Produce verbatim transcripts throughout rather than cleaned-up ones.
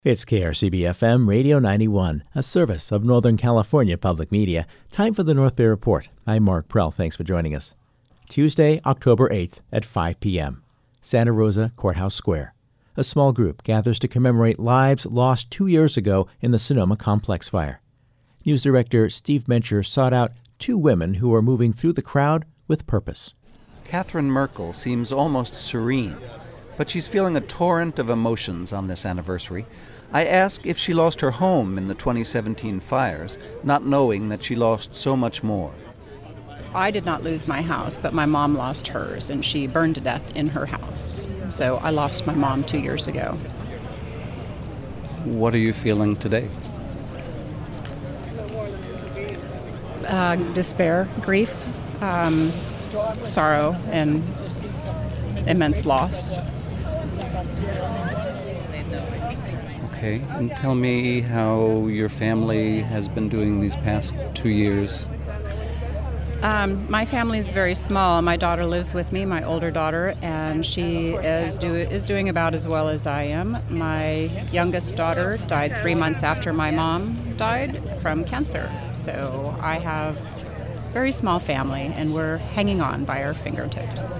It's K R C B F M Radio ninety-one, a service of Northern California Public Media. Time for the North Bay Report. I'm Mark Prell. Thanks for joining us. Tuesday, October eighth at five p.m. Santa Rosa Courthouse Square. A small group gathers to commemorate lives lost two years ago in the Sonoma Complex fire. News Director Steve Mencher sought out two women who are moving through the crowd with purpose. Catherine Merkel seems almost serene, but she's feeling a torrent of emotions on this anniversary. I ask if she lost her home in the twenty seventeen fires, not knowing that she lost so much more. I did not lose my house, but my mom lost hers, and she burned to death in her house. So I lost my mom two years ago. What are you feeling today? Uh, despair, grief, um, sorrow, and immense loss. Okay, and tell me how your family has been doing these past two years. Um, my family is very small. My daughter lives with me, my older daughter, and she is do is doing about as well as I am. My youngest daughter died three months after my mom died from cancer. So I have a very small family, and we're hanging on by our fingertips.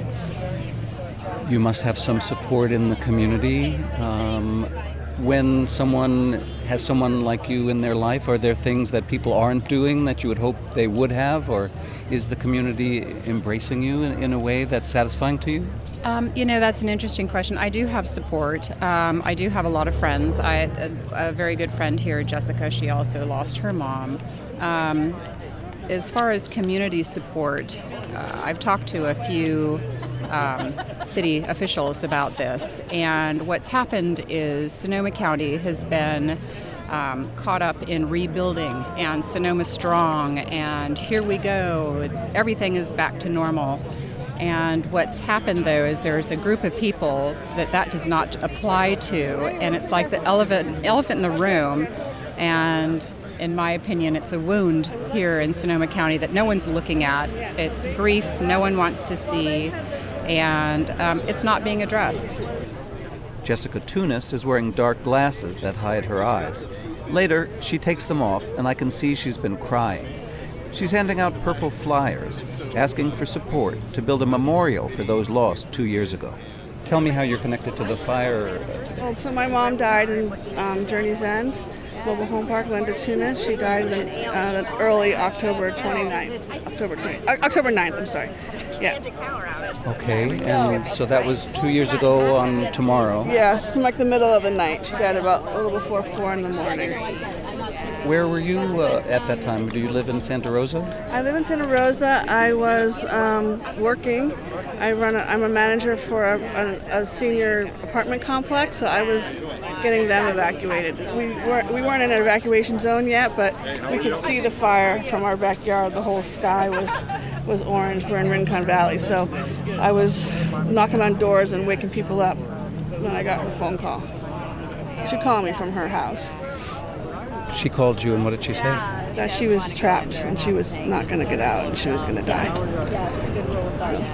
You must have some support in the community. Um, when someone has someone like you in their life, are there things that people aren't doing that you would hope they would have, or is the community embracing you in, in a way that's satisfying to you? Um, you know, that's an interesting question. I do have support. Um, I do have a lot of friends. I a, a very good friend here, Jessica. She also lost her mom. Um, as far as community support, uh, I've talked to a few Um, city officials about this, and what's happened is Sonoma County has been um, caught up in rebuilding and Sonoma Strong, and here we go, it's everything is back to normal. And what's happened though is there's a group of people that that does not apply to, and it's like the elephant elephant in the room, and in my opinion it's a wound here in Sonoma County that no one's looking at. It's grief no one wants to see, and um, it's not being addressed. Jessica Tunis is wearing dark glasses that hide her eyes. Later, she takes them off, and I can see she's been crying. She's handing out purple flyers, asking for support to build a memorial for those lost two years ago. Tell me how you're connected to the fire today. Oh, so my mom died in um, Journey's End, Mobile Home Park, Linda Tunis. She died in uh, early October twenty-ninth. October twentieth. Uh, October ninth, I'm sorry. Yeah. Okay, and so that was two years ago on tomorrow. Yeah, it's like the middle of the night. She died about a little before four in the morning. Where were you uh, at that time? Do you live in Santa Rosa? I live in Santa Rosa. I was um, working. I run. A, I'm a manager for a, a, a senior apartment complex, so I was getting them evacuated. We weren't we weren't in an evacuation zone yet, but we could see the fire from our backyard. The whole sky was was orange. We're in Rincon Valley, so I was knocking on doors and waking people up when I got her phone call. She called me from her house. She called you, and what did she say? That she was trapped and she was not going to get out and she was going to die. So.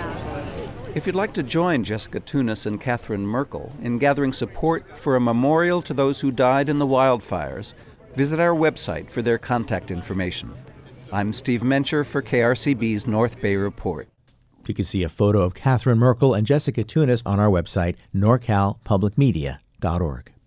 If you'd like to join Jessica Tunis and Catherine Merkel in gathering support for a memorial to those who died in the wildfires, visit our website for their contact information. I'm Steve Mencher for K R C B's North Bay Report. You can see a photo of Catherine Merkel and Jessica Tunis on our website, nor cal public media dot org.